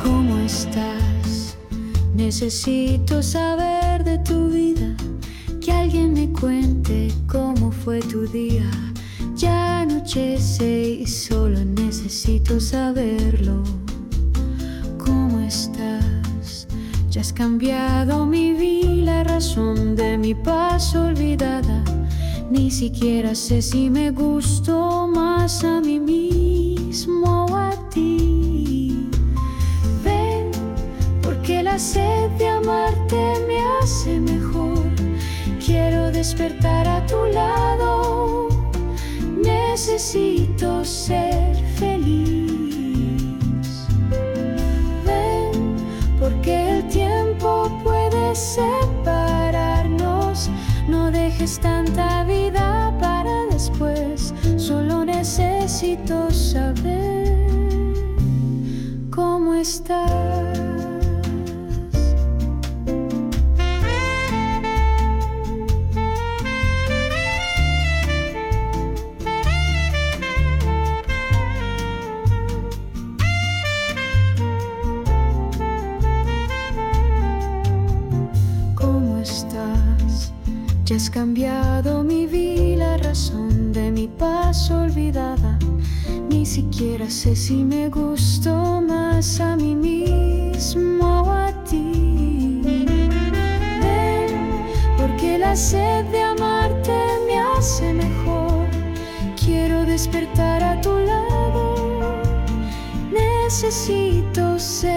¿Cómo estás? Necesito saber de tu vida, que alguien me cuente cómo fue tu día. Ya anochece y solo necesito saberlo. ¿Cómo estás? Ya has cambiado mi vida, la razón de mi paz olvidada. Ni siquiera sé si me gusto más a mí mismo o a ti. Ven, porque la sed de amarte me hace mejor. Quiero despertar a tu lado. Necesito ser feliz. Ven, porque el tiempo puede separarnos. No dejes tanta vida para después. Solo necesito saber cómo estás. Ya has cambiado mi vida, la razón de mi paz olvidada. Ni siquiera sé si me gusto más a mí mismo o a ti. Ven, porque la sed de amarte me hace mejor. Quiero despertar a tu lado. Necesito ser